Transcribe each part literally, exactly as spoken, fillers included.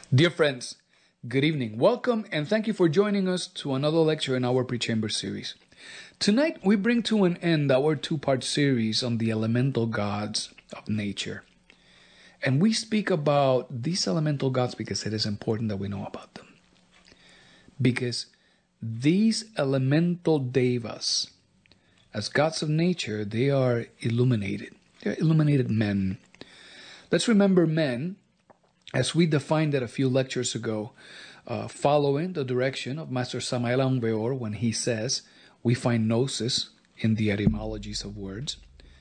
Dear friends, good evening. Welcome and thank you for joining us to another lecture in our Pre-Chamber series. Tonight we bring to an end our two-part series on the elemental gods of nature. And we speak about these elemental gods because it is important that we know about them. Because these elemental devas, as gods of nature, they are illuminated. They're illuminated men. Let's remember men, as we defined it a few lectures ago, uh, following the direction of Master Samael Aung Weor when he says, we find gnosis in the etymologies of words.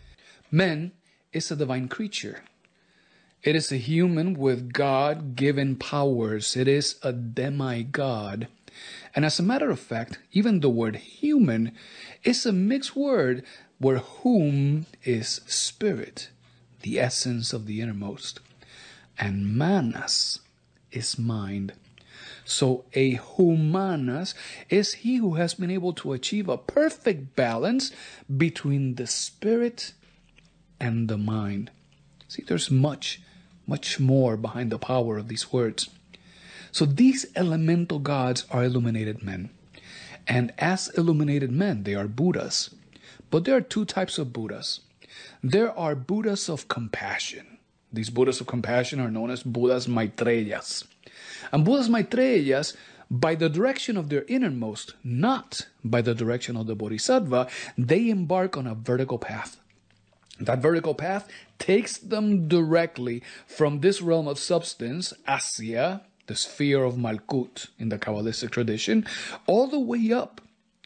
Man is a divine creature. It is a human with God-given powers. It is a demigod. And as a matter of fact, even the word human is a mixed word where whom is spirit, the essence of the innermost, and manas is mind. So a humanas is he who has been able to achieve a perfect balance between the spirit and the mind. See, there's much, much more behind the power of these words. So these elemental gods are illuminated men. And as illuminated men, they are Buddhas. But there are two types of Buddhas. There are Buddhas of compassion. These Buddhas of compassion are known as Buddhas Maitreyas. And Buddhas Maitreyas, by the direction of their innermost, not by the direction of the Bodhisattva, they embark on a vertical path. That vertical path takes them directly from this realm of substance, Asya, the sphere of Malkut in the Kabbalistic tradition, all the way up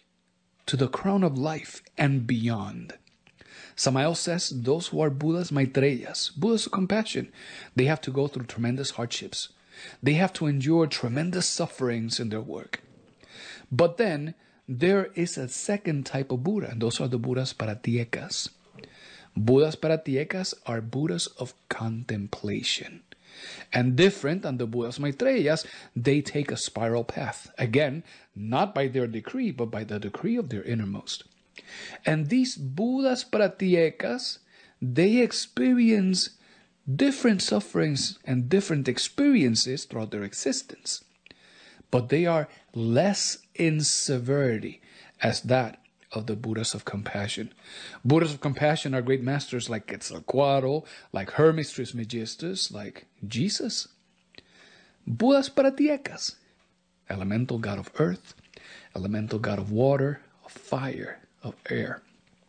to the crown of life and beyond. Samael says those who are Buddhas Maitreyas, Buddhas of compassion, they have to go through tremendous hardships. They have to endure tremendous sufferings in their work. But then there is a second type of Buddha, and those are the Buddhas Paratyekas. Buddhas Paratyekas are Buddhas of contemplation. And different than the Buddhas Maitreyas, they take a spiral path. Again, not by their decree, but by the decree of their innermost. And these Buddhas Paratyekas, they experience different sufferings and different experiences throughout their existence. But they are less in severity as that of the Buddhas of compassion. Buddhas of compassion are great masters like Quetzalcoatl, like Hermes Trismegistus, like Jesus. Buddhas Paratyekas, elemental god of earth, elemental god of water, of fire, of air.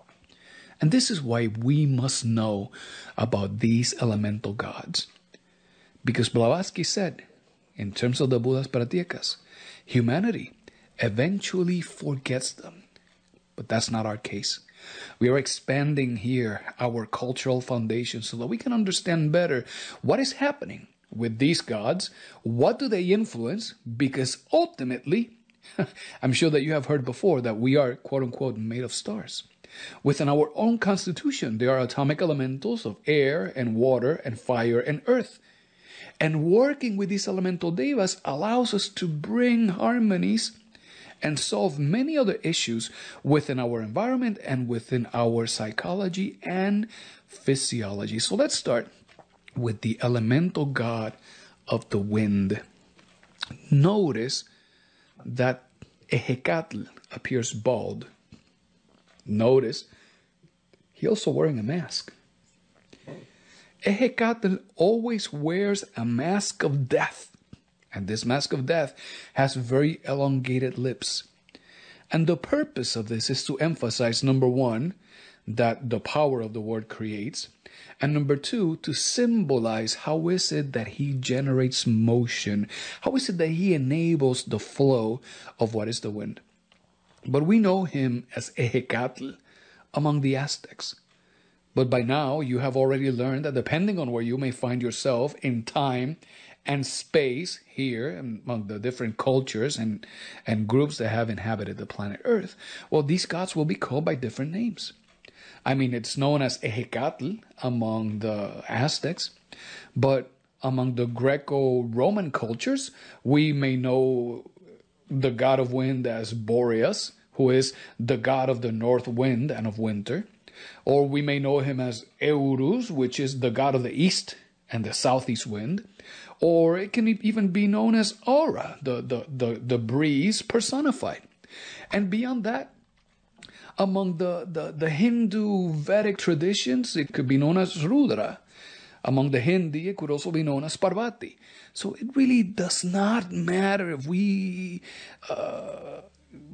And this is why we must know about these elemental gods. Because Blavatsky said, in terms of the Buddhas Paratyekas, humanity eventually forgets them. But that's not our case. We are expanding here our cultural foundation so that we can understand better what is happening with these gods. What do they influence? Because ultimately, I'm sure that you have heard before that we are, quote unquote, made of stars. Within our own constitution, there are atomic elementals of air and water and fire and earth. And working with these elemental devas allows us to bring harmonies and solve many other issues within our environment and within our psychology and physiology. So let's start with the elemental god of the wind. Notice that Ehecatl appears bald. Notice he also wearing a mask. Ehecatl always wears a mask of death. And this mask of death has very elongated lips. And the purpose of this is to emphasize, number one, that the power of the word creates. And number two, to symbolize how is it that he generates motion. How is it that he enables the flow of what is the wind. But we know him as Ehecatl among the Aztecs. But by now, you have already learned that depending on where you may find yourself in time and space here among the different cultures and, and groups that have inhabited the planet Earth, well, these gods will be called by different names. I mean, it's known as Ehecatl among the Aztecs, but among the Greco-Roman cultures, we may know the god of wind as Boreas, who is the god of the north wind and of winter. Or we may know him as Eurus, which is the god of the east and the southeast wind. Or it can even be known as aura, the, the, the, the breeze personified. And beyond that, among the, the, the Hindu Vedic traditions, it could be known as Rudra. Among the Hindi, it could also be known as Parvati. So it really does not matter if we, uh,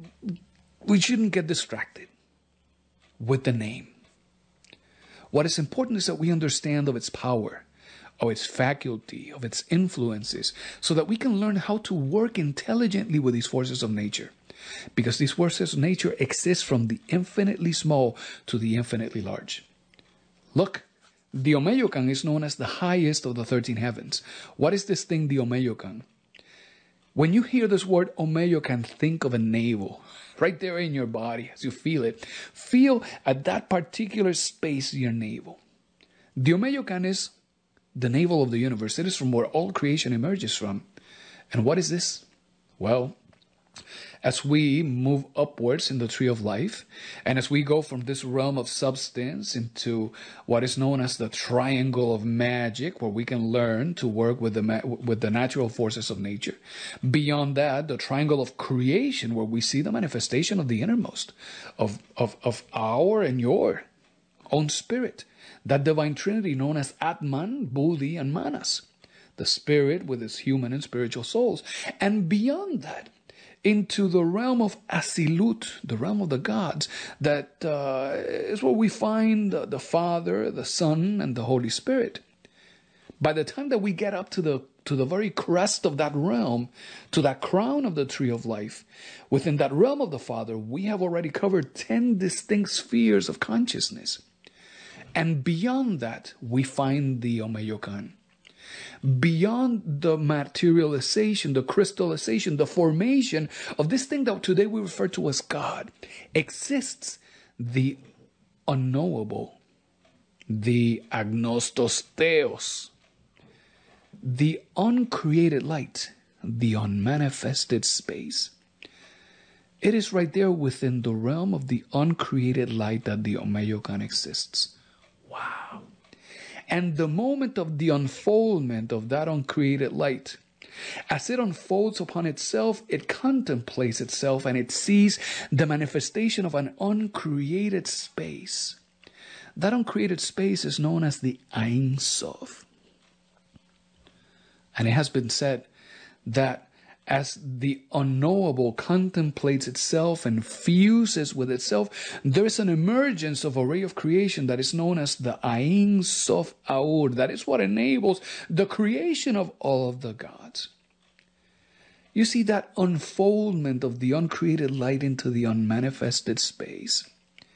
we shouldn't get distracted with the name. What is important is that we understand of its power, of its faculty, of its influences, so that we can learn how to work intelligently with these forces of nature. Because these forces of nature exist from the infinitely small to the infinitely large. Look, the Omeyocan is known as the highest of the thirteen heavens. What is this thing, the Omeyocan? When you hear this word Omeyocan, think of a navel. Right there in your body, as you feel it. Feel at that particular space your navel. The Omeyocan is the navel of the universe. It is from where all creation emerges from. And what is this? Well, as we move upwards in the tree of life, and as we go from this realm of substance into what is known as the triangle of magic, where we can learn to work with the ma- with the natural forces of nature. Beyond that, the triangle of creation, where we see the manifestation of the innermost, of, of, of our and your own spirit. That divine trinity known as Atman, Buddhi, and Manas. The spirit with its human and spiritual souls. And beyond that, into the realm of Asilut, the realm of the gods, that uh, is where we find the, the Father, the Son, and the Holy Spirit. By the time that we get up to the to the very crest of that realm, to that crown of the tree of life, within that realm of the Father, we have already covered ten distinct spheres of consciousness. And beyond that, we find the Omeyocan. Beyond the materialization, the crystallization, the formation of this thing that today we refer to as God, exists the unknowable, the agnostos theos, the uncreated light, the unmanifested space. It is right there within the realm of the uncreated light that the Omeyocan exists. Wow. And the moment of the unfoldment of that uncreated light, as it unfolds upon itself, it contemplates itself and it sees the manifestation of an uncreated space. That uncreated space is known as the Ein Sof. And it has been said that as the unknowable contemplates itself and fuses with itself, there is an emergence of a ray of creation that is known as the Ein Sof Aur. That is what enables the creation of all of the gods. You see, that unfoldment of the uncreated light into the unmanifested space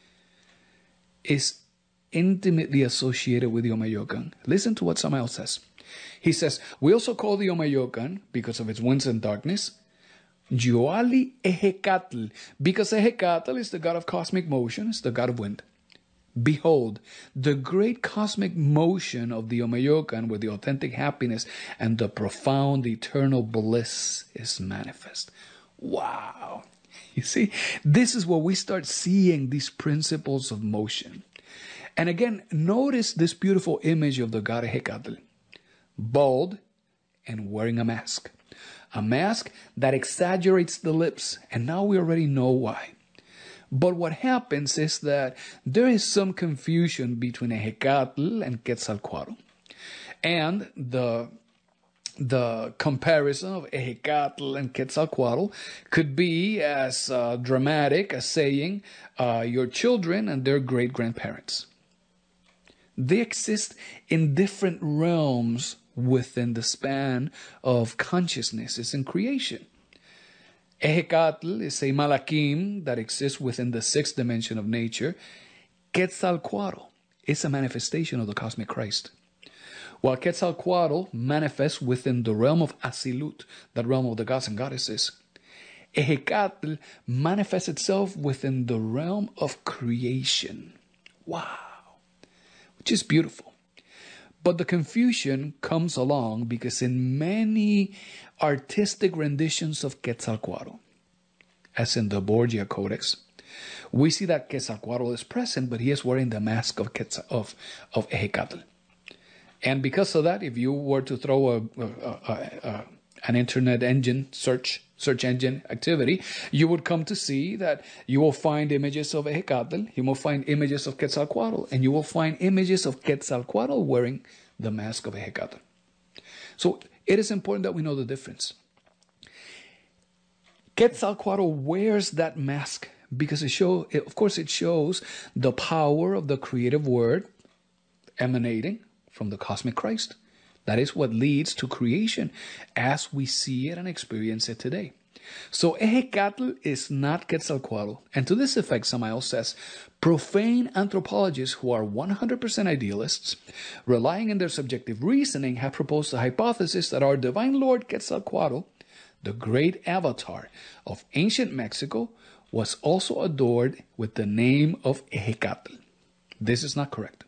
is intimately associated with the Omeyocan. Listen to what Samael says. He says, we also call the Omeyocan, because of its winds and darkness, Yoali Ehecatl, because Ehecatl is the god of cosmic motion, is the god of wind. Behold, the great cosmic motion of the Omeyocan, where the authentic happiness and the profound eternal bliss is manifest. Wow. You see, this is where we start seeing these principles of motion. And again, notice this beautiful image of the god Ehecatl. Bald and wearing a mask. A mask that exaggerates the lips, and now we already know why. But what happens is that there is some confusion between Ehecatl and Quetzalcoatl. And the the comparison of Ehecatl and Quetzalcoatl could be as uh, dramatic as saying uh, your children and their great-grandparents. They exist in different realms within the span of consciousnesses in creation. Ehecatl is a Malakim that exists within the sixth dimension of nature. Quetzalcoatl is a manifestation of the cosmic Christ. While Quetzalcoatl manifests within the realm of Asilut, that realm of the gods and goddesses, Ehecatl manifests itself within the realm of creation. Wow. Which is beautiful. But the confusion comes along because in many artistic renditions of Quetzalcoatl, as in the Borgia Codex, we see that Quetzalcoatl is present, but he is wearing the mask of Quetzal, of, of Ehecatl. And because of that, if you were to throw a, a, a, a an internet engine search search engine activity, you would come to see that you will find images of Ehecatl, you will find images of Quetzalcoatl, and you will find images of Quetzalcoatl wearing the mask of Ehecatl. So it is important that we know the difference. Quetzalcoatl wears that mask because it show, of course, it shows the power of the creative word emanating from the cosmic Christ. That is what leads to creation as we see it and experience it today. So Ehecatl is not Quetzalcoatl. And to this effect, Samael says, profane anthropologists who are one hundred percent idealists, relying on their subjective reasoning, have proposed the hypothesis that our divine Lord Quetzalcoatl, the great avatar of ancient Mexico, was also adored with the name of Ehecatl. This is not correct.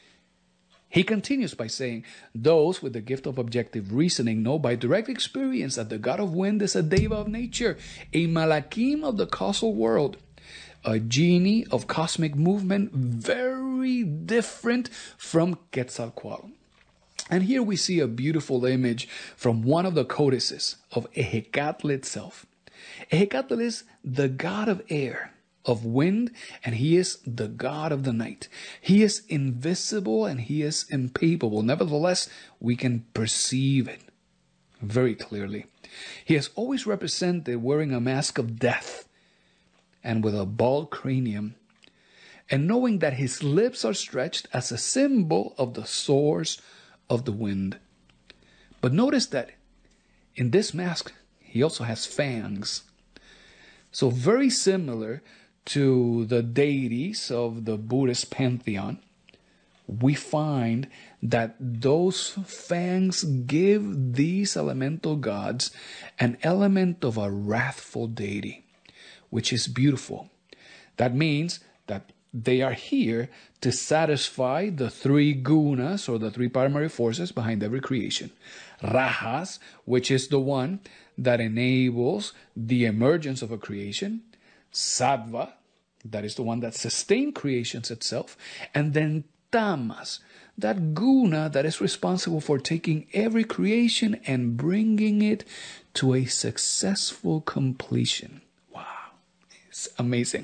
He continues by saying, those with the gift of objective reasoning know by direct experience that the god of wind is a deva of nature, a malakim of the causal world, a genie of cosmic movement very different from Quetzalcoatl. And here we see a beautiful image from one of the codices of Ehecatl itself. Ehecatl is the god of air, of wind, and he is the god of the night. He is invisible and he is impalpable. Nevertheless, we can perceive it very clearly. He is always represented wearing a mask of death and with a bald cranium, and knowing that his lips are stretched as a symbol of the source of the wind. But notice that in this mask, he also has fangs. So very similar to the deities of the Buddhist pantheon, we find that those fangs give these elemental gods an element of a wrathful deity, which is beautiful. That means that they are here to satisfy the three gunas, or the three primary forces behind every creation. Rajas, which is the one that enables the emergence of a creation. Sattva, that is the one that sustains creations itself. And then Tamas, that guna that is responsible for taking every creation and bringing it to a successful completion. Wow, it's amazing.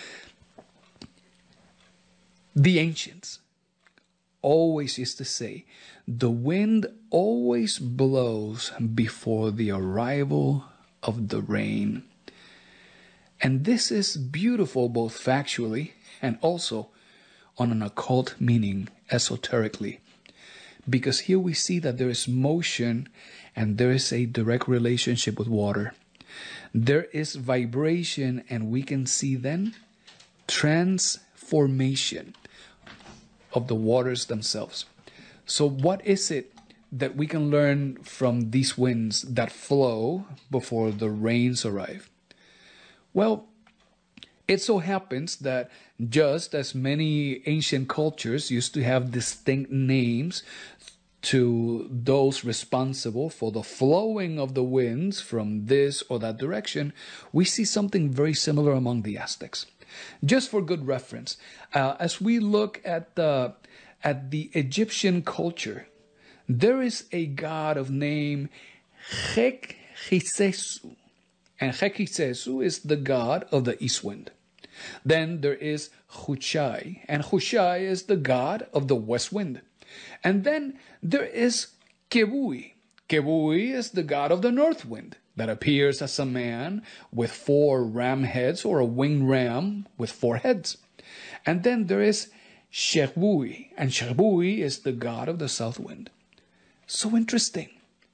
The ancients always used to say, the wind always blows before the arrival of the rain. And this is beautiful both factually and also on an occult meaning, esoterically. Because here we see that there is motion and there is a direct relationship with water. There is vibration, and we can see then transformation of the waters themselves. So what is it that we can learn from these winds that flow before the rains arrive? Well, it so happens that just as many ancient cultures used to have distinct names to those responsible for the flowing of the winds from this or that direction, we see something very similar among the Aztecs. Just for good reference, uh, as we look at the, at the Egyptian culture, there is a god of name Hekhisesu. And Hekhisesu is the god of the east wind. Then there is Hushai, and Hushai is the god of the west wind. And then there is Kebui. Kebui is the god of the north wind, that appears as a man with four ram heads, or a winged ram with four heads. And then there is Sherbui, and Sherbui is the god of the south wind. So interesting.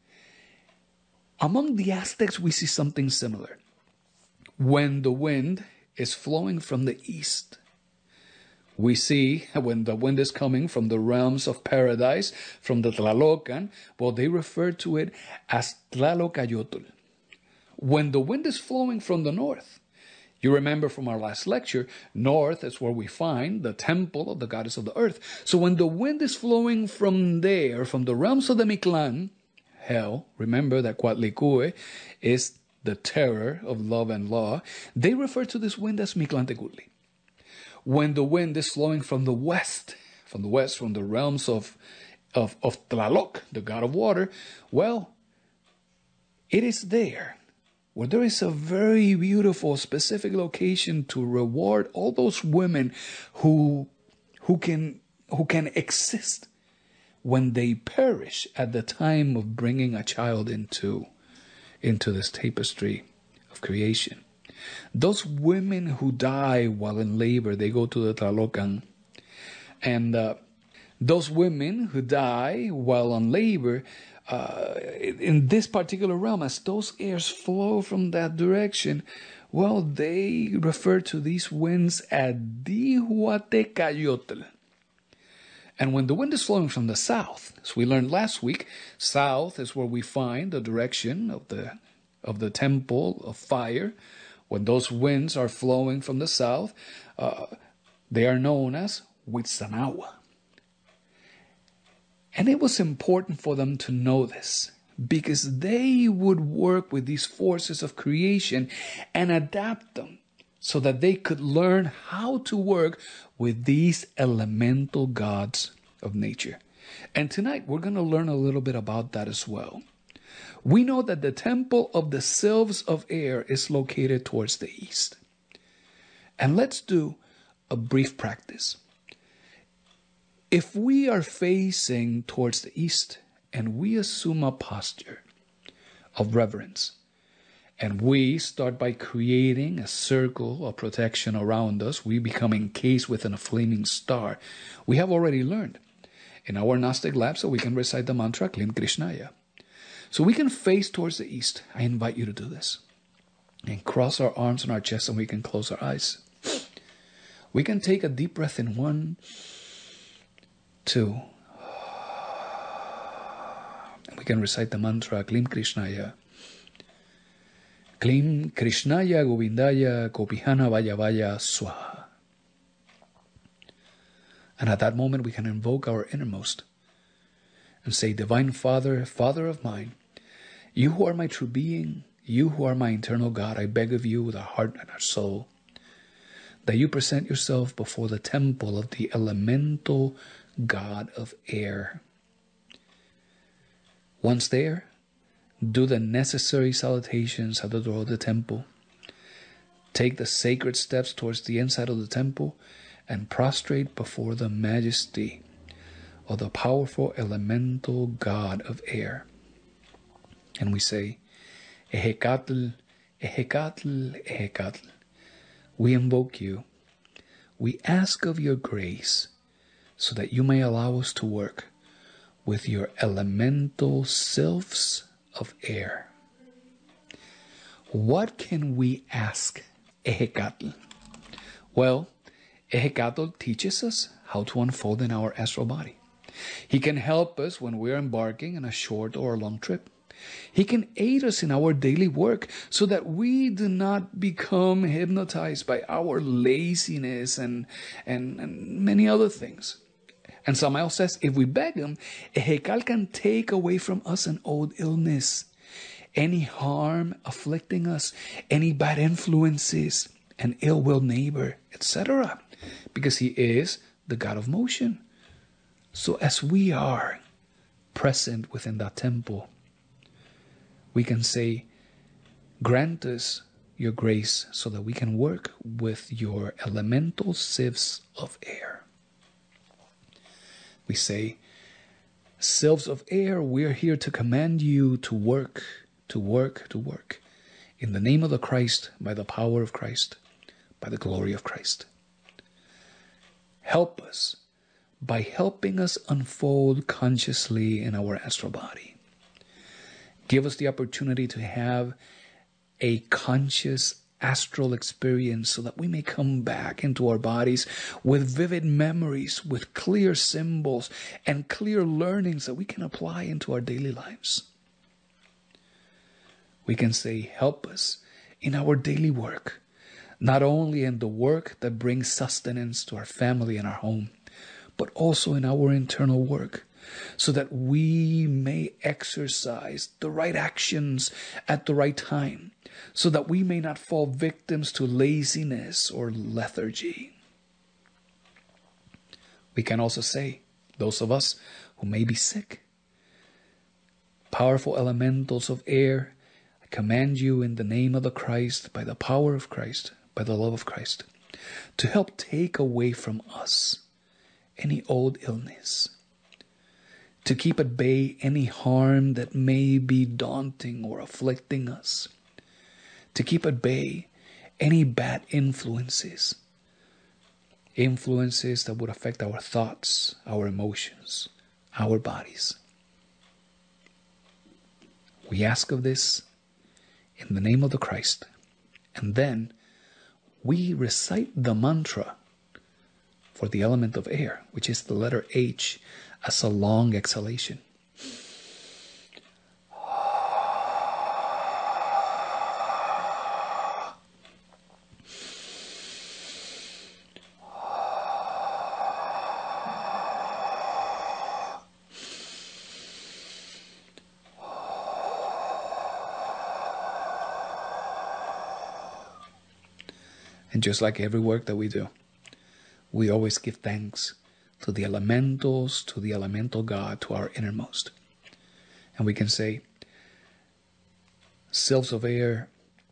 Among the Aztecs, we see something similar. When the wind is flowing from the east, we see when the wind is coming from the realms of paradise, from the Tlalocan, well, they refer to it as Tlalocayotl. When the wind is flowing from the north, you remember from our last lecture, north is where we find the temple of the goddess of the earth. So when the wind is flowing from there, from the realms of the Mictlan, hell, remember that Coatlicue is the terror of love and law, they refer to this wind as Mictlantecutli. When the wind is flowing from the west, from the west, from the realms of of, of Tlaloc, the god of water, well, it is there where there is a very beautiful, specific location to reward all those women who who can who can exist when they perish at the time of bringing a child into into this tapestry of creation. Those women who die while in labor, they go to the Tlalocan, and uh, those women who die while on labor, uh, in this particular realm, as those airs flow from that direction, well, they refer to these winds as Dihuatecayotl. And when the wind is flowing from the south, as we learned last week, south is where we find the direction of the of the temple of fire. When those winds are flowing from the south, uh, they are known as Huitzanawa. And it was important for them to know this, because they would work with these forces of creation and adapt them so that they could learn how to work with these elemental gods of nature. And tonight we're going to learn a little bit about that as well. We know that the temple of the sylphs of air is located towards the east. And let's do a brief practice. If we are facing towards the east and we assume a posture of reverence, and we start by creating a circle of protection around us, we become encased within a flaming star. We have already learned in our Gnostic labs that we can recite the mantra Klim Krishnaya. So we can face towards the east. I invite you to do this. And cross our arms on our chest and we can close our eyes. We can take a deep breath in one, two. And we can recite the mantra Klim Krishnaya. Klim Krishnaya Govindaya Kopihana Vaya Vaya Swaha. And at that moment we can invoke our innermost and say, Divine Father, Father of mine, you who are my true being, you who are my eternal God, I beg of you with our heart and our soul, that you present yourself before the temple of the elemental God of air. Once there, do the necessary salutations at the door of the temple. Take the sacred steps towards the inside of the temple and prostrate before the majesty of the powerful elemental God of air. And we say, Ehecatl, Ehecatl, Ehecatl. We invoke you. We ask of your grace so that you may allow us to work with your elemental sylphs of air. What can we ask Ehecatl? Well, Ehecatl teaches us how to unfold in our astral body. He can help us when we're embarking on a short or a long trip. He can aid us in our daily work so that we do not become hypnotized by our laziness and, and, and many other things. And Samael says, if we beg him, Ehecatl can take away from us an old illness, any harm afflicting us, any bad influences, an ill-willed neighbor, et cetera. Because he is the God of motion. So as we are present within that temple, we can say, grant us your grace so that we can work with your elemental sylphs of air. We say, sylphs of air, we're here to command you to work, to work, to work. In the name of the Christ, by the power of Christ, by the glory of Christ. Help us by helping us unfold consciously in our astral body. Give us the opportunity to have a conscious astral experience so that we may come back into our bodies with vivid memories, with clear symbols and clear learnings that we can apply into our daily lives. We can say, help us in our daily work, not only in the work that brings sustenance to our family and our home, but also in our internal work, so that we may exercise the right actions at the right time, so that we may not fall victims to laziness or lethargy. We can also say, those of us who may be sick. Powerful elementals of air, I command you in the name of the Christ, by the power of Christ, by the love of Christ, to help take away from us any old illness, to keep at bay any harm that may be daunting or afflicting us, to keep at bay any bad influences, influences that would affect our thoughts, our emotions, our bodies. We ask of this in the name of the Christ, and then we recite the mantra for the element of air, which is the letter H, as a long exhalation. And just like every work that we do, we always give thanks to the elementals, to the elemental God, to our innermost. And we can say, selves of air,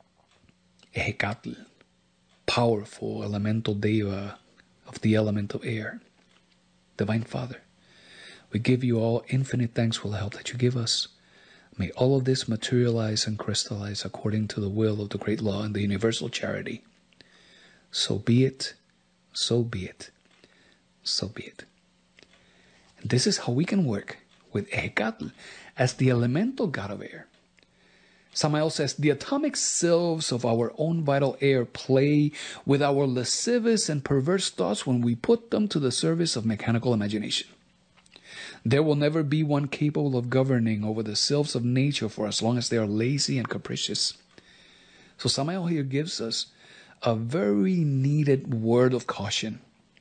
Ehecatl, powerful elemental deva of the element of air, Divine Father, we give you all infinite thanks for the help that you give us. May all of this materialize and crystallize according to the will of the great law and the universal charity. So be it, so be it, so be it. And this is how we can work with Ehecatl as the elemental God of air. Samael says, the atomic selves of our own vital air play with our lascivious and perverse thoughts when we put them to the service of mechanical imagination. There will never be one capable of governing over the selves of nature for as long as they are lazy and capricious. So Samael here gives us a very needed word of caution.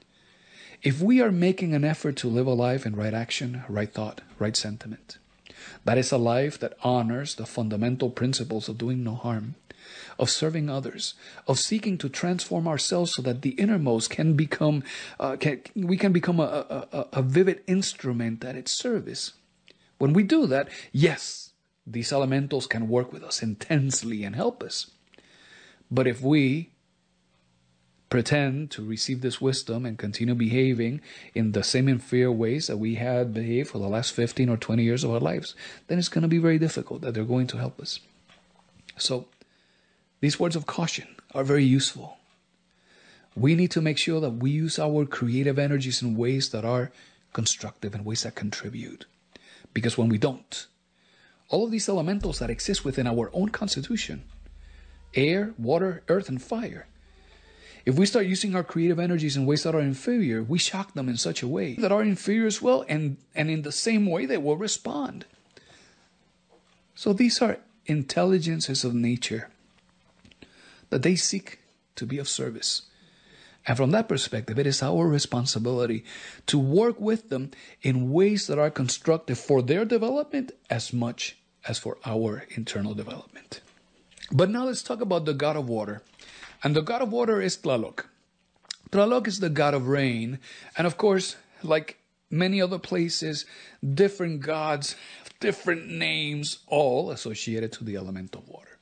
If we are making an effort to live a life in right action, right thought, right sentiment, that is a life that honors the fundamental principles of doing no harm, of serving others, of seeking to transform ourselves so that the innermost can become, uh, can, we can become a, a, a vivid instrument at its service. When we do that, yes, these elementals can work with us intensely and help us. But if we pretend to receive this wisdom and continue behaving in the same inferior ways that we had behaved for the last fifteen or twenty years of our lives, then it's going to be very difficult that they're going to help us. So these words of caution are very useful. We need to make sure that we use our creative energies in ways that are constructive, in ways that contribute. Because when we don't, all of these elementals that exist within our own constitution, air, water, earth, and fire, if we start using our creative energies in ways that are inferior, we shock them in such a way that are inferior as well, and, and in the same way they will respond. So these are intelligences of nature that they seek to be of service. And from that perspective, it is our responsibility to work with them in ways that are constructive for their development as much as for our internal development. But now let's talk about the God of water. And the God of water is Tlaloc. Tlaloc is the God of rain. And of course, like many other places, different gods, different names, all associated to the element of water.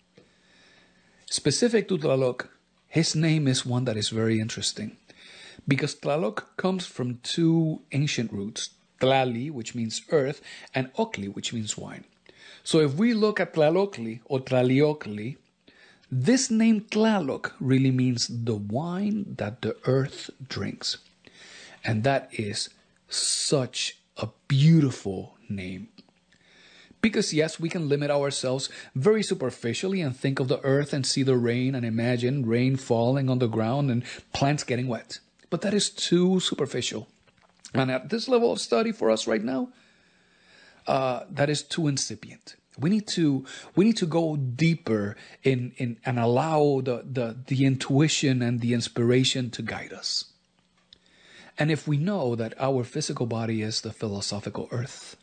Specific to Tlaloc, his name is one that is very interesting, because Tlaloc comes from two ancient roots, Tlali, which means earth, and Ocli, which means wine. So if we look at Tlalocli or Tlaliocli, this name Tlaloc really means the wine that the earth drinks. And that is such a beautiful name. Because yes, we can limit ourselves very superficially and think of the earth and see the rain and imagine rain falling on the ground and plants getting wet. But that is too superficial. And at this level of study for us right now, uh, that is too incipient. We need to we need to go deeper in, in and allow the, the, the intuition and the inspiration to guide us. And if we know that our physical body is the philosophical earth,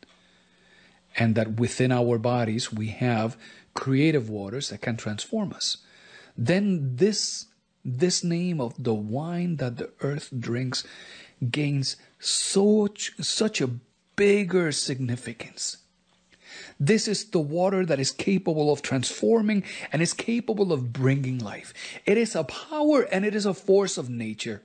and that within our bodies we have creative waters that can transform us, then this, this name of the wine that the earth drinks gains such, such a bigger significance. This is the water that is capable of transforming and is capable of bringing life. It is a power and it is a force of nature.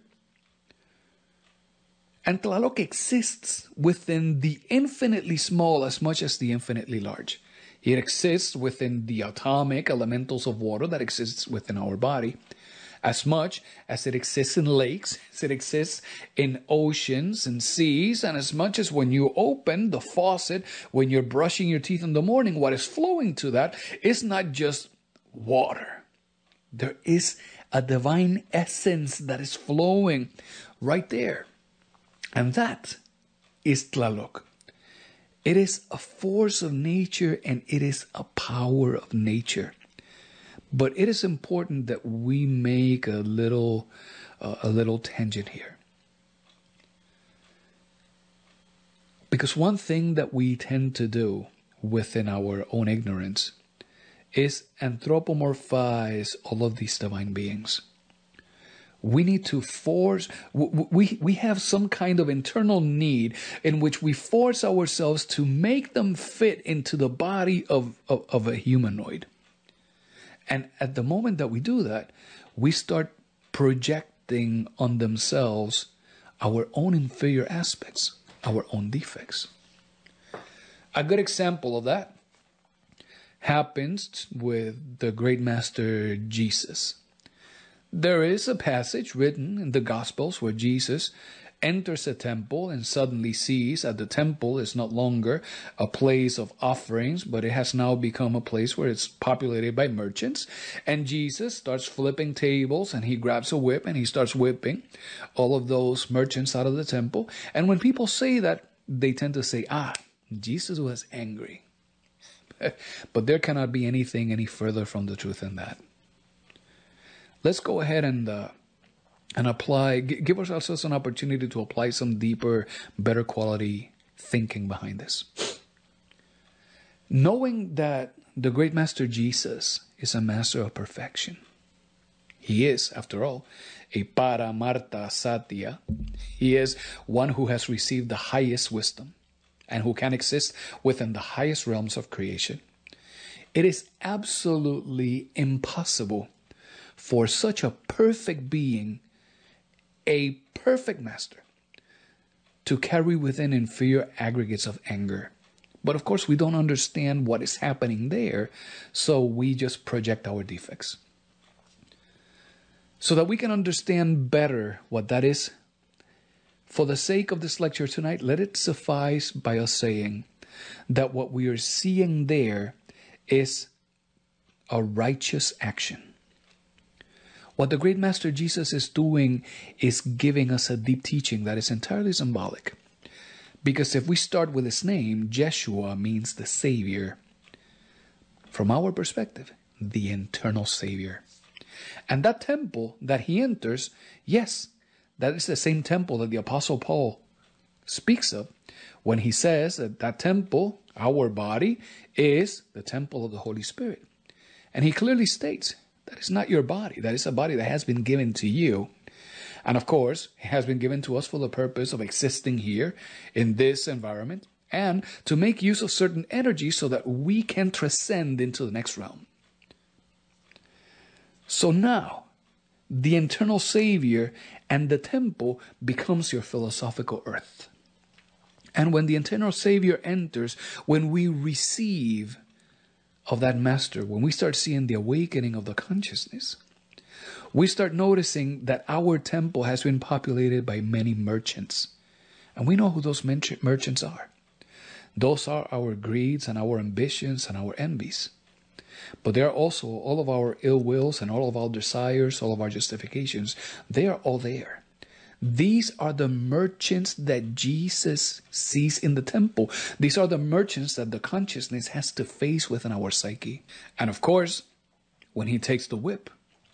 And Tlaloc exists within the infinitely small as much as the infinitely large. It exists within the atomic elementals of water that exists within our body, as much as it exists in lakes, as it exists in oceans and seas, and as much as when you open the faucet, when you're brushing your teeth in the morning, what is flowing to that is not just water. There is a divine essence that is flowing right there. And that is Tlaloc. It is a force of nature and it is a power of nature. But it is important that we make a little, uh, a little tangent here. Because one thing that we tend to do within our own ignorance is anthropomorphize all of these divine beings. We need to force, we, we have some kind of internal need in which we force ourselves to make them fit into the body of, of, of a humanoid. And at the moment that we do that, we start projecting on themselves our own inferior aspects, our own defects. A good example of that happens with the great master Jesus. There is a passage written in the Gospels where Jesus enters a temple and suddenly sees that the temple is no longer a place of offerings, but it has now become a place where it's populated by merchants. And Jesus starts flipping tables and he grabs a whip and he starts whipping all of those merchants out of the temple. And when people say that, they tend to say, ah, Jesus was angry. But there cannot be anything any further from the truth than that. Let's go ahead and uh, and apply, give ourselves an opportunity to apply some deeper, better quality thinking behind this. Knowing that the great master Jesus is a master of perfection. He is, after all, a Paramarta Satya. He is one who has received the highest wisdom and who can exist within the highest realms of creation. It is absolutely impossible for such a perfect being, a perfect master, to carry within inferior aggregates of anger. But of course, we don't understand what is happening there, so we just project our defects. So that we can understand better what that is, for the sake of this lecture tonight, let it suffice by us saying that what we are seeing there is a righteous action. What the great master Jesus is doing is giving us a deep teaching that is entirely symbolic. Because if we start with his name, Yeshua means the Savior. From our perspective, the eternal Savior. And that temple that he enters, yes, that is the same temple that the Apostle Paul speaks of when he says that that temple, our body, is the temple of the Holy Spirit. And he clearly states, that is not your body. That is a body that has been given to you. And of course, it has been given to us for the purpose of existing here in this environment and to make use of certain energy so that we can transcend into the next realm. So now, the eternal Savior and the temple becomes your philosophical earth. And when the eternal Savior enters, when we receive of that master, when we start seeing the awakening of the consciousness, we start noticing that our temple has been populated by many merchants. And we know who those merchants are. Those are our greeds and our ambitions and our envies. But they are also all of our ill wills and all of our desires, all of our justifications. They are all there. These are the merchants that Jesus sees in the temple. These are the merchants that the consciousness has to face within our psyche. And of course, when he takes the whip,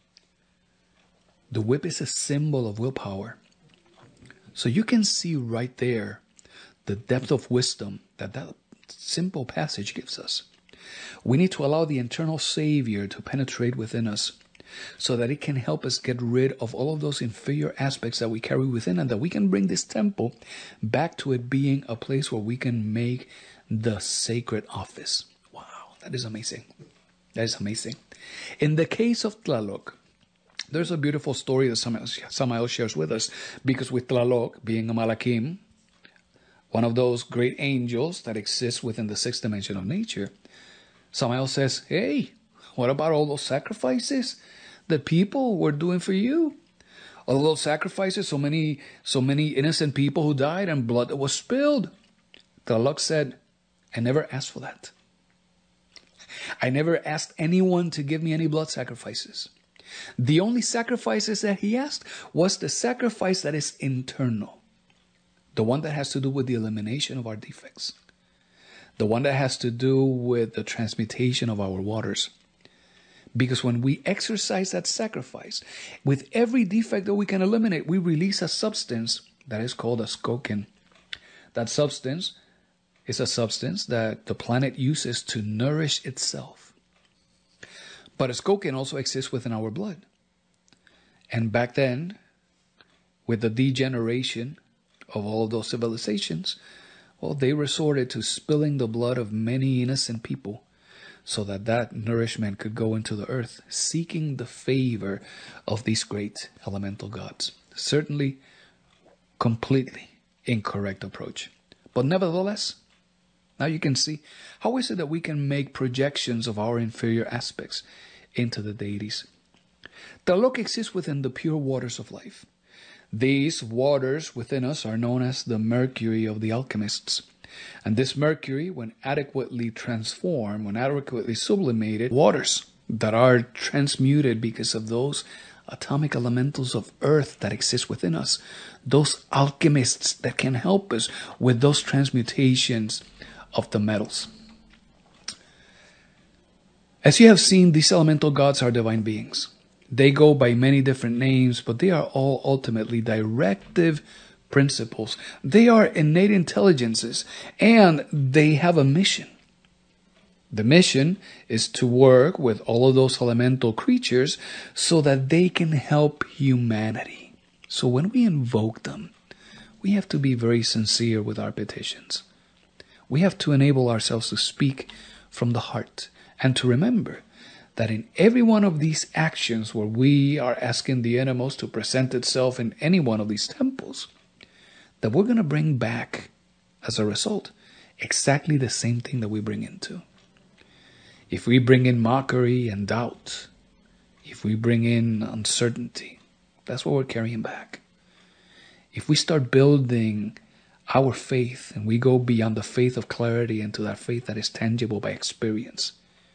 the whip is a symbol of willpower. So you can see right there the depth of wisdom that that simple passage gives us. We need to allow the eternal Savior to penetrate within us so that it can help us get rid of all of those inferior aspects that we carry within, and that we can bring this temple back to it being a place where we can make the sacred office. Wow, that is amazing. That is amazing. In the case of Tlaloc, there's a beautiful story that Samael, Samael shares with us, because with Tlaloc being a Malakim, one of those great angels that exists within the sixth dimension of nature, Samael says, hey, what about all those sacrifices that people were doing for you? All those sacrifices, so many, so many innocent people who died and blood that was spilled. Tlaloc said, I never asked for that. I never asked anyone to give me any blood sacrifices. The only sacrifices that he asked was the sacrifice that is internal. The one that has to do with the elimination of our defects. The one that has to do with the transmutation of our waters. Because when we exercise that sacrifice, with every defect that we can eliminate, we release a substance that is called a skokin. That substance is a substance that the planet uses to nourish itself. But a skokin also exists within our blood. And back then, with the degeneration of all of those civilizations, well, they resorted to spilling the blood of many innocent people so that that nourishment could go into the earth, seeking the favor of these great elemental gods. Certainly, completely incorrect approach. But nevertheless, now you can see, how is it that we can make projections of our inferior aspects into the deities? Tlaloc exists within the pure waters of life. These waters within us are known as the mercury of the alchemists. And this mercury, when adequately transformed, when adequately sublimated, waters that are transmuted because of those atomic elementals of earth that exist within us, those alchemists that can help us with those transmutations of the metals. As you have seen, these elemental gods are divine beings. They go by many different names, but they are all ultimately directive principles. They are innate intelligences, and they have a mission. The mission is to work with all of those elemental creatures so that they can help humanity. So when we invoke them, we have to be very sincere with our petitions. We have to enable ourselves to speak from the heart and to remember that in every one of these actions where we are asking the Innermost to present itself in any one of these temples, that we're going to bring back, as a result, exactly the same thing that we bring into. If we bring in mockery and doubt, if we bring in uncertainty, that's what we're carrying back. If we start building our faith and we go beyond the faith of clarity into that faith that is tangible by experience,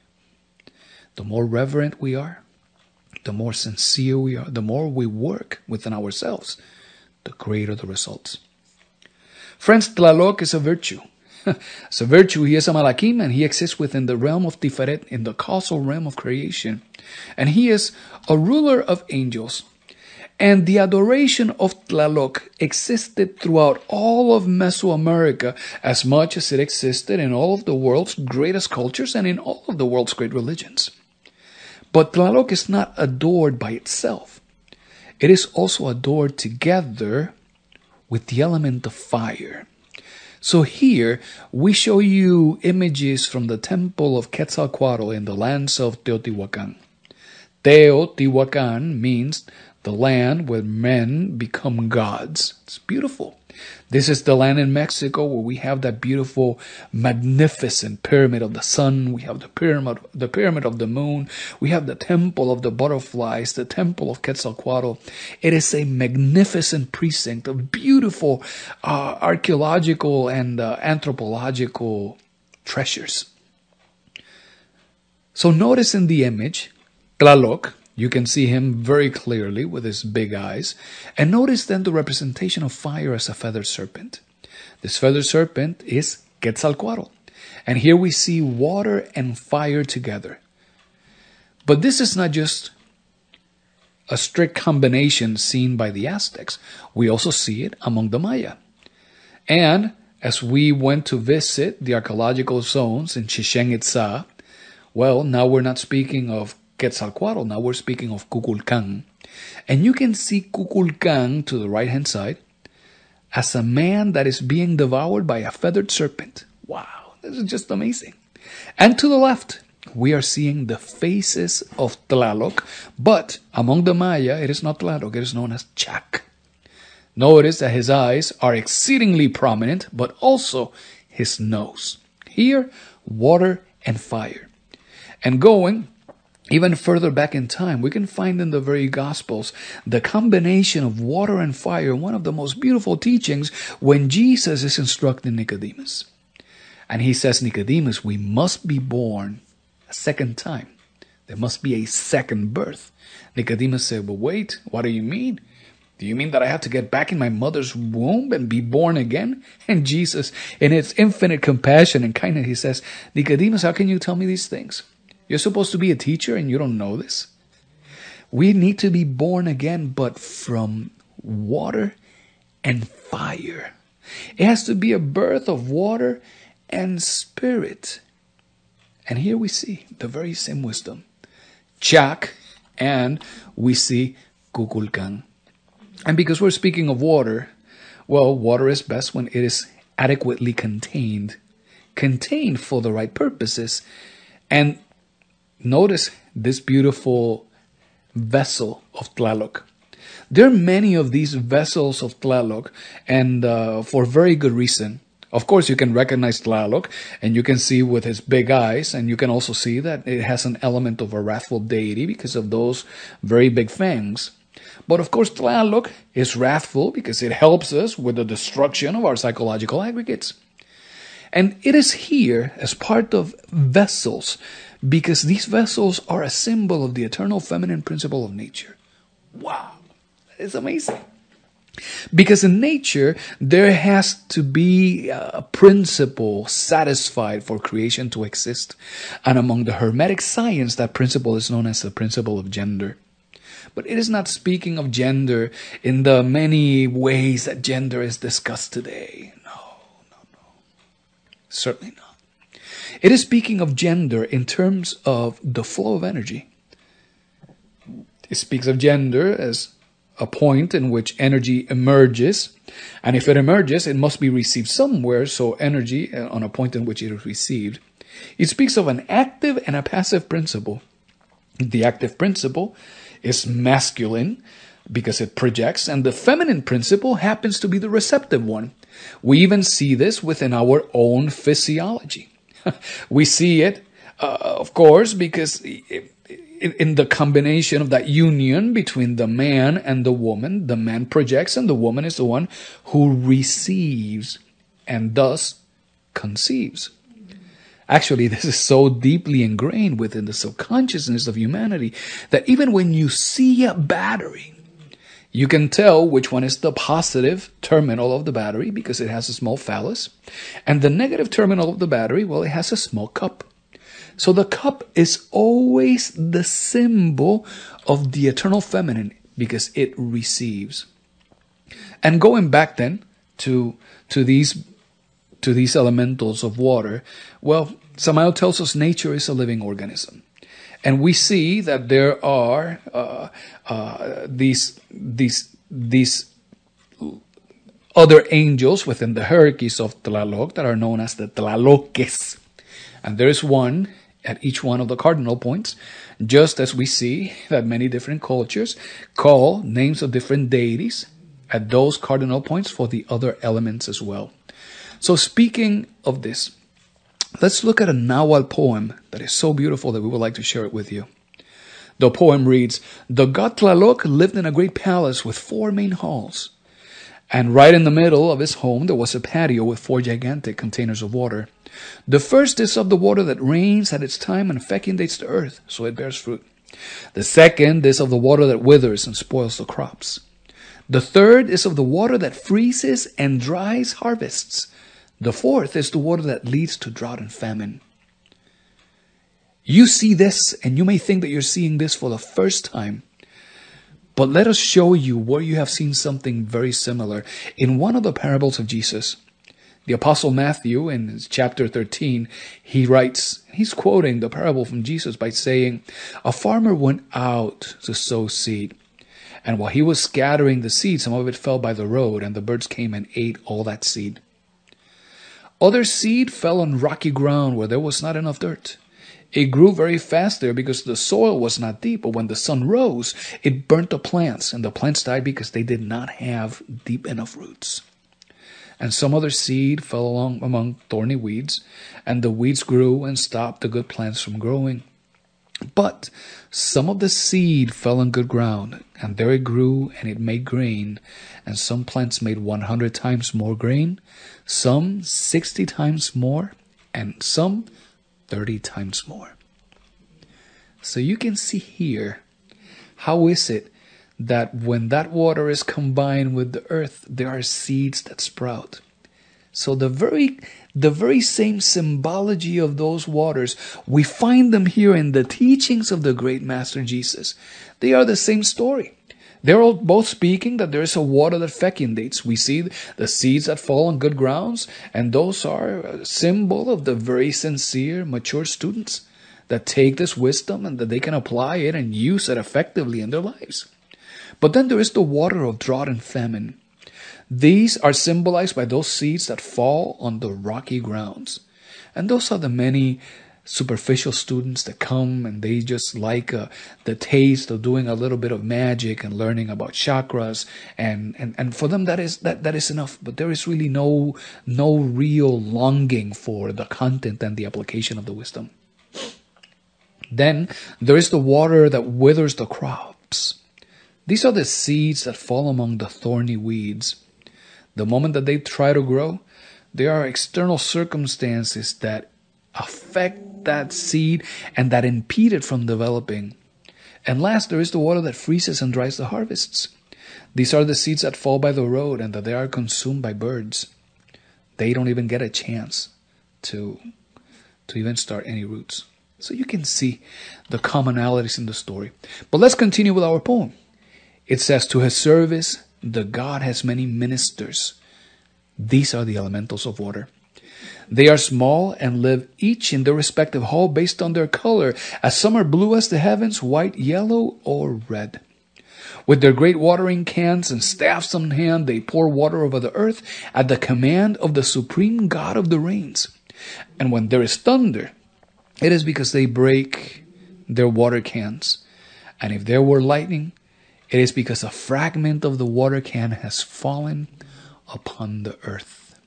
the more reverent we are, the more sincere we are, the more we work within ourselves, the greater the results. Friends, Tlaloc is a virtue. It's a virtue. He is a Malakim, and he exists within the realm of Tiferet, in the causal realm of creation. And he is a ruler of angels. And the adoration of Tlaloc existed throughout all of Mesoamerica as much as it existed in all of the world's greatest cultures and in all of the world's great religions. But Tlaloc is not adored by itself. It is also adored together with the element of fire. So here we show you images from the temple of Quetzalcoatl in the lands of Teotihuacan. Teotihuacan means the land where men become gods. It's beautiful. This is the land in Mexico where we have that beautiful, magnificent pyramid of the sun. We have the pyramid, the pyramid of the moon. We have the temple of the butterflies, the temple of Quetzalcoatl. It is a magnificent precinct of beautiful uh, archaeological and uh, anthropological treasures. So notice in the image, Tlaloc. You can see him very clearly with his big eyes. And notice then the representation of fire as a feathered serpent. This feathered serpent is Quetzalcoatl. And here we see water and fire together. But this is not just a strict combination seen by the Aztecs. We also see it among the Maya. And as we went to visit the archaeological zones in Chichen Itza, well, now we're not speaking of Quetzalcoatl. Now we're speaking of Kukulkan. And you can see Kukulkan to the right-hand side as a man that is being devoured by a feathered serpent. Wow, this is just amazing. And to the left, we are seeing the faces of Tlaloc, but among the Maya, it is not Tlaloc, it is known as Chac. Notice that his eyes are exceedingly prominent, but also his nose. Here, water and fire. And going even further back in time, we can find in the very Gospels the combination of water and fire, one of the most beautiful teachings when Jesus is instructing Nicodemus. And he says, Nicodemus, we must be born a second time. There must be a second birth. Nicodemus said, but wait, what do you mean? Do you mean that I have to get back in my mother's womb and be born again? And Jesus, in his infinite compassion and kindness, he says, Nicodemus, how can you tell me these things? You're supposed to be a teacher and you don't know this? We need to be born again, but from water and fire. It has to be a birth of water and spirit. And here we see the very same wisdom. Chac, and we see Kukulkan. And because we're speaking of water, well, water is best when it is adequately contained. Contained for the right purposes. And notice this beautiful vessel of Tlaloc. There are many of these vessels of Tlaloc, and uh, for very good reason. Of course, you can recognize Tlaloc, and you can see with his big eyes, and you can also see that it has an element of a wrathful deity because of those very big fangs. But of course, Tlaloc is wrathful because it helps us with the destruction of our psychological aggregates. And it is here as part of vessels, because these vessels are a symbol of the eternal feminine principle of nature. Wow, that is amazing. Because in nature, there has to be a principle satisfied for creation to exist. And among the Hermetic science, that principle is known as the principle of gender. But it is not speaking of gender in the many ways that gender is discussed today. No, no, no. Certainly not. It is speaking of gender in terms of the flow of energy. It speaks of gender as a point in which energy emerges. And if it emerges, it must be received somewhere. So energy on a point in which it is received. It speaks of an active and a passive principle. The active principle is masculine because it projects, and the feminine principle happens to be the receptive one. We even see this within our own physiology. We see it, uh, of course, because in, in the combination of that union between the man and the woman, the man projects and the woman is the one who receives and thus conceives. Actually, this is so deeply ingrained within the subconsciousness of humanity that even when you see a battery, you can tell which one is the positive terminal of the battery because it has a small phallus. And the negative terminal of the battery, well, it has a small cup. So the cup is always the symbol of the eternal feminine because it receives. And going back then to, to these to these elementals of water, well, Samael tells us nature is a living organism. And we see that there are uh, uh, these, these, these other angels within the hierarchies of Tlaloc that are known as the Tlaloques. And there is one at each one of the cardinal points, just as we see that many different cultures call names of different deities at those cardinal points for the other elements as well. So speaking of this, let's look at a Nahuatl poem that is so beautiful that we would like to share it with you. The poem reads, the god Tlaloc lived in a great palace with four main halls. And right in the middle of his home, there was a patio with four gigantic containers of water. The first is of the water that rains at its time and fecundates the earth, so it bears fruit. The second is of the water that withers and spoils the crops. The third is of the water that freezes and dries harvests. The fourth is the water that leads to drought and famine. You see this, and you may think that you're seeing this for the first time. But let us show you where you have seen something very similar. In one of the parables of Jesus, The Apostle Matthew, in his chapter thirteen, he writes, he's quoting the parable from Jesus by saying, a farmer went out to sow seed. And while he was scattering the seed, some of it fell by the road, and the birds came and ate all that seed. Other seed fell on rocky ground where there was not enough dirt. It grew very fast there because the soil was not deep, but when the sun rose, it burnt the plants, and the plants died because they did not have deep enough roots. And some other seed fell along among thorny weeds, and the weeds grew and stopped the good plants from growing. But some of the seed fell on good ground, and there it grew, and it made grain. And some plants made one hundred times more grain, some sixty times more, and some thirty times more. So you can see here, how is it that when that water is combined with the earth, there are seeds that sprout. So the very the very same symbology of those waters, we find them here in the teachings of the great Master Jesus. They are the same story. They're all both speaking that there is a water that fecundates. We see the seeds that fall on good grounds, and those are a symbol of the very sincere, mature students that take this wisdom and that they can apply it and use it effectively in their lives. But then there is the water of drought and famine. These are symbolized by those seeds that fall on the rocky grounds. And those are the many superficial students that come and they just like uh, the taste of doing a little bit of magic and learning about chakras. And, and, and for them, that is that, that is enough. But there is really no, no real longing for the content and the application of the wisdom. Then there is the water that withers the crops. These are the seeds that fall among the thorny weeds. The moment that they try to grow, there are external circumstances that affect that seed and that impede it from developing. And last, there is the water that freezes and dries the harvests. These are the seeds that fall by the road and that they are consumed by birds. They don't even get a chance to, to even start any roots. So you can see the commonalities in the story. But let's continue with our poem. It says, to his service, the God has many ministers. These are the elementals of water. They are small and live each in their respective hall based on their color, as some are blue as the heavens, white, yellow, or red. With their great watering cans and staffs on hand, they pour water over the earth at the command of the supreme God of the rains. And when there is thunder, it is because they break their water cans. And if there were lightning, it is because a fragment of the water can has fallen upon the earth.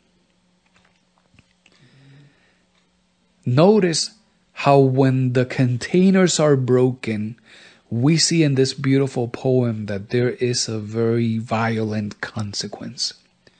Notice how when the containers are broken, we see in this beautiful poem that there is a very violent consequence.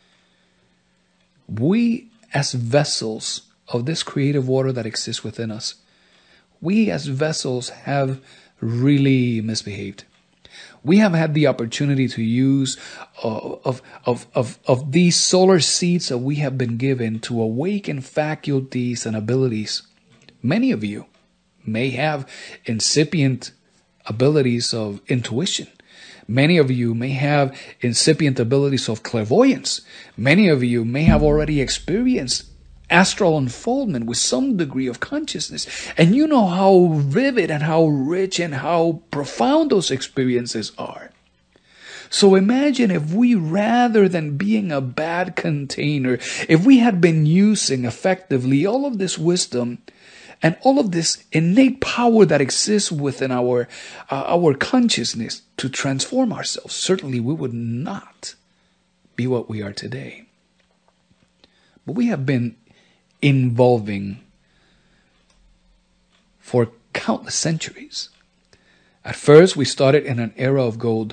We, as vessels of this creative water that exists within us, we as vessels have really misbehaved. We have had the opportunity to use uh, of, of, of, of these solar seeds that we have been given to awaken faculties and abilities. Many of you may have incipient abilities of intuition. Many of you may have incipient abilities of clairvoyance. Many of you may have already experienced astral unfoldment with some degree of consciousness. And you know how vivid and how rich and how profound those experiences are. So imagine if we, rather than being a bad container, if we had been using effectively all of this wisdom and all of this innate power that exists within our, uh, our consciousness to transform ourselves, certainly we would not be what we are today. But we have been involving for countless centuries. At first, we started in an era of gold.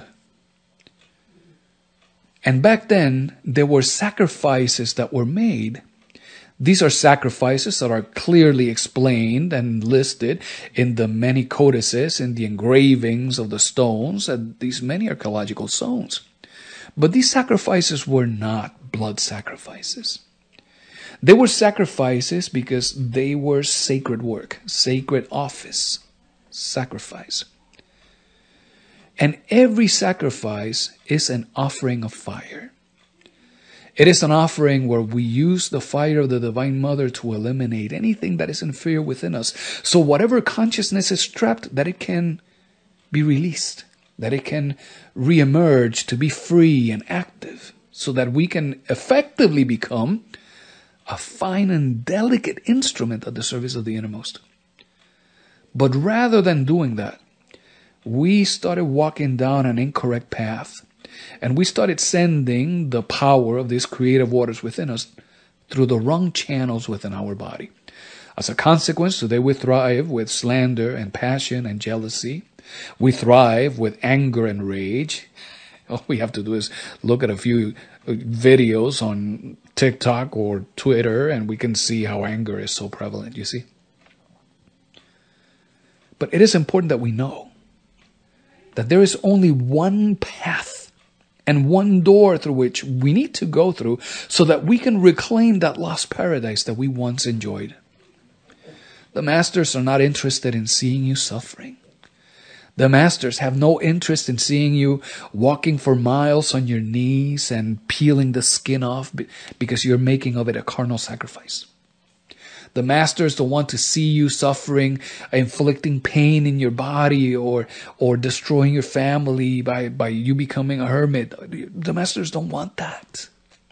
And back then, there were sacrifices that were made. These are sacrifices that are clearly explained and listed in the many codices, in the engravings of the stones, and these many archaeological stones. But these sacrifices were not blood sacrifices. They were sacrifices because they were sacred work, sacred office, sacrifice. And every sacrifice is an offering of fire. It is an offering where we use the fire of the Divine Mother to eliminate anything that is inferior within us. So whatever consciousness is trapped, that it can be released, that it can reemerge to be free and active, so that we can effectively become a fine and delicate instrument at the service of the innermost. But rather than doing that, we started walking down an incorrect path. And we started sending the power of these creative waters within us through the wrong channels within our body. As a consequence, today we thrive with slander and passion and jealousy. We thrive with anger and rage. All we have to do is look at a few videos on TikTok or Twitter, and we can see how anger is so prevalent, you see. But it is important that we know that there is only one path and one door through which we need to go through so that we can reclaim that lost paradise that we once enjoyed. The masters are not interested in seeing you suffering. The masters have no interest in seeing you walking for miles on your knees and peeling the skin off because you're making of it a carnal sacrifice. The masters don't want to see you suffering, inflicting pain in your body, or or destroying your family by, by you becoming a hermit. The masters don't want that.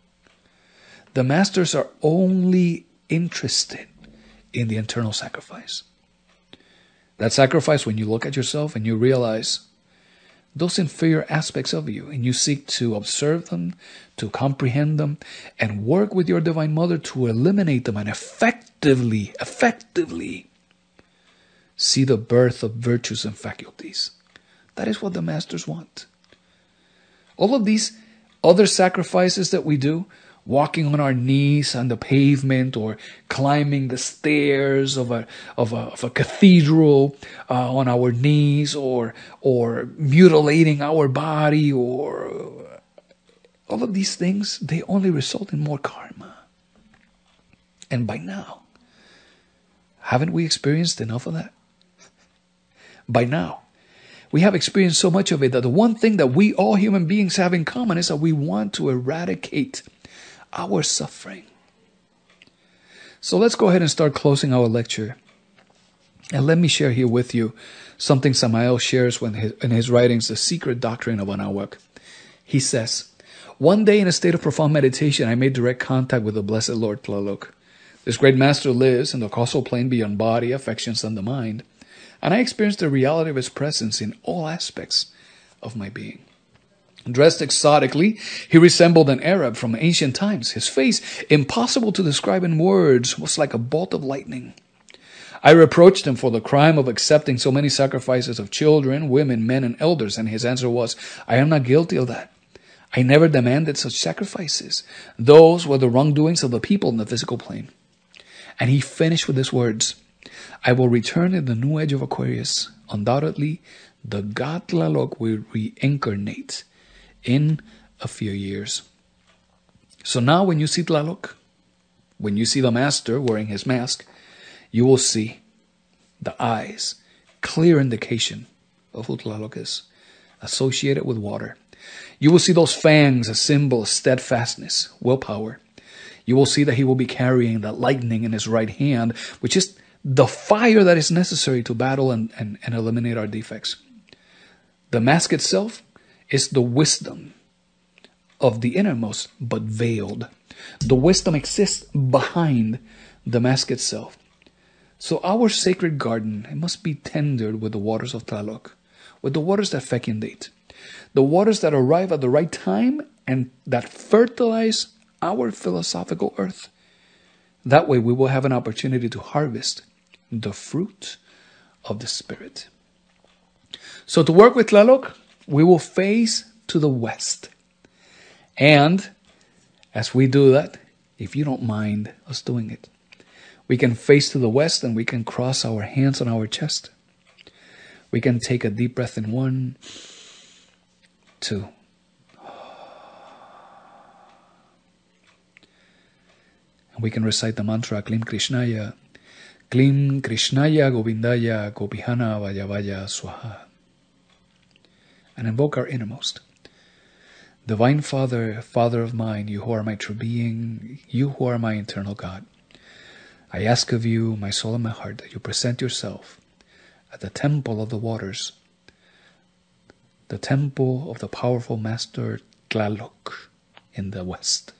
The masters are only interested in the internal sacrifice. That sacrifice, when you look at yourself and you realize those inferior aspects of you, and you seek to observe them, to comprehend them, and work with your Divine Mother to eliminate them and effectively, effectively see the birth of virtues and faculties. That is what the masters want. All of these other sacrifices that we do, walking on our knees on the pavement, or climbing the stairs of a of a, of a cathedral uh, on our knees, or or mutilating our body, or all of these things, they only result in more karma. And by now, haven't we experienced enough of that? By now, we have experienced so much of it that the one thing that we all human beings have in common is that we want to eradicate our suffering. So let's go ahead and start closing our lecture. And let me share here with you something Samael shares when his, in his writings, The Secret Doctrine of Anahuac. He says, one day in a state of profound meditation, I made direct contact with the Blessed Lord Tlaloc. This great master lives in the causal plane beyond body, affections, and the mind. And I experienced the reality of his presence in all aspects of my being. Dressed exotically, he resembled an Arab from ancient times. His face, impossible to describe in words, was like a bolt of lightning. I reproached him for the crime of accepting so many sacrifices of children, women, men, and elders, and his answer was, I am not guilty of that. I never demanded such sacrifices. Those were the wrongdoings of the people in the physical plane. And he finished with these words, I will return in the new age of Aquarius. Undoubtedly, the God Tlaloc will reincarnate in a few years. So now when you see Tlaloc, when you see the master wearing his mask, you will see the eyes, clear indication of who Tlaloc is, associated with water. You will see those fangs, a symbol of steadfastness, willpower. You will see that he will be carrying that lightning in his right hand, which is the fire that is necessary to battle and, and, and eliminate our defects. The mask itself is the wisdom of the innermost, but veiled. The wisdom exists behind the mask itself. So our sacred garden, it must be tendered with the waters of Tlaloc, with the waters that fecundate, the waters that arrive at the right time and that fertilize our philosophical earth. That way we will have an opportunity to harvest the fruit of the Spirit. So to work with Tlaloc, we will face to the west. And as we do that, if you don't mind us doing it, we can face to the west and we can cross our hands on our chest. We can take a deep breath in one, two. And we can recite the mantra Klim Krishnaya, Klim Krishnaya Govindaya Gopihana Vaya Vaya Swaha, and invoke our innermost. Divine Father, Father of mine, you who are my true being, you who are my eternal God, I ask of you, my soul and my heart, that you present yourself at the temple of the waters, the temple of the powerful Master Tlaloc in the west.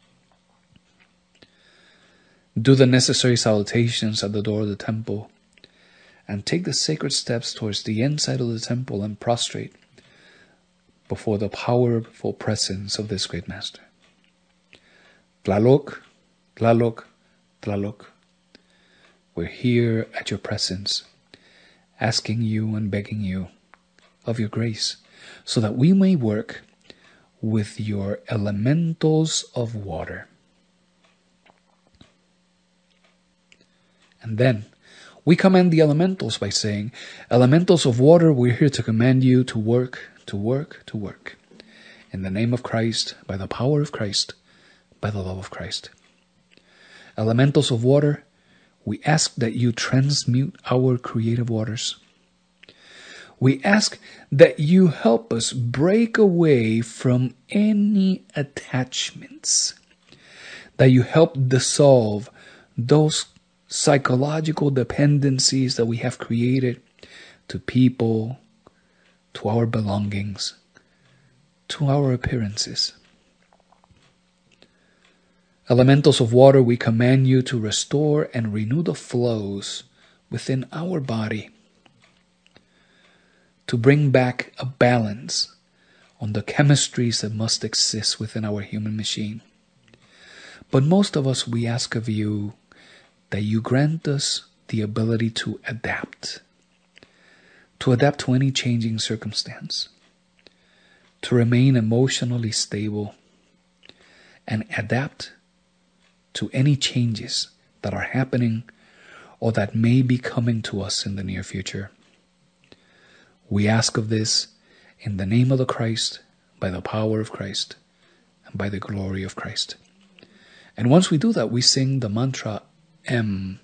Do the necessary salutations at the door of the temple, and take the sacred steps towards the inside of the temple and prostrate before the powerful presence of this great Master. Tlaloc, Tlaloc, Tlaloc, we're here at your presence, asking you and begging you of your grace, so that we may work with your elementals of water. And then we command the elementals by saying, elementals of water, we're here to command you to work, to work, to work. In the name of Christ, by the power of Christ, by the love of Christ. Elementals of water, we ask that you transmute our creative waters. We ask that you help us break away from any attachments, that you help dissolve those psychological dependencies that we have created to people, to our belongings, to our appearances. Elementals of water, we command you to restore and renew the flows within our body, to bring back a balance on the chemistries that must exist within our human machine. But most of us, we ask of you that you grant us the ability to adapt, to adapt to any changing circumstance, to remain emotionally stable, and adapt to any changes that are happening or that may be coming to us in the near future. We ask of this in the name of the Christ, by the power of Christ, and by the glory of Christ. And once we do that, we sing the mantra M.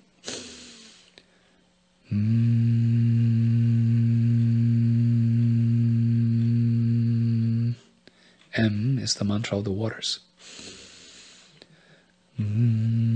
Mm. M is the mantra of the waters. Mm.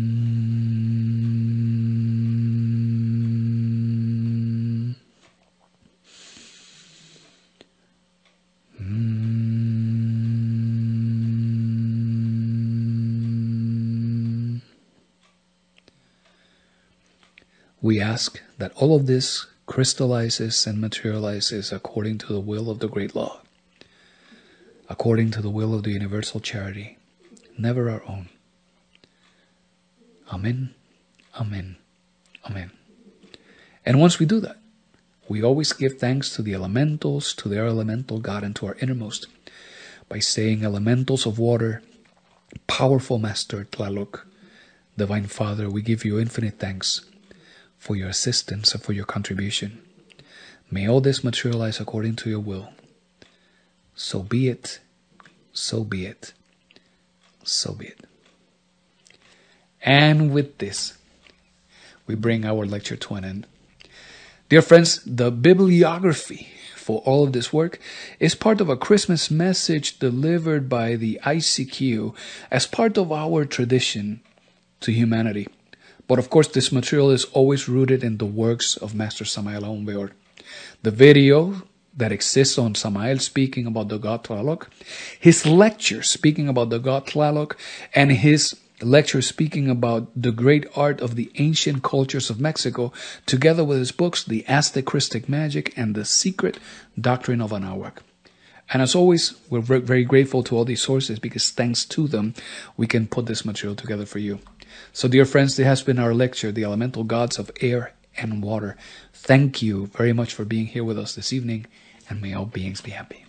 We ask that all of this crystallizes and materializes according to the will of the great law, according to the will of the universal charity, never our own. Amen, amen, amen. And once we do that, we always give thanks to the elementals, to their elemental God, and to our innermost, by saying, elementals of water, powerful Master Tlaloc, Divine Father, we give you infinite thanks for your assistance and for your contribution. May all this materialize according to your will. So be it, so be it, so be it. And with this, we bring our lecture to an end. Dear friends, the bibliography for all of this work is part of a Christmas message delivered by the I C Q as part of our tradition to humanity. But of course, this material is always rooted in the works of Master Samael Aun Weor. The video that exists on Samael speaking about the God Tlaloc, his lecture speaking about the God Tlaloc, and his lecture speaking about the great art of the ancient cultures of Mexico, together with his books, The Aztec Christic Magic and The Secret Doctrine of Anahuac. And as always, we're very grateful to all these sources, because thanks to them, we can put this material together for you. So dear friends, this has been our lecture, The Elemental Gods of Air and Water. Thank you very much for being here with us this evening, and may all beings be happy.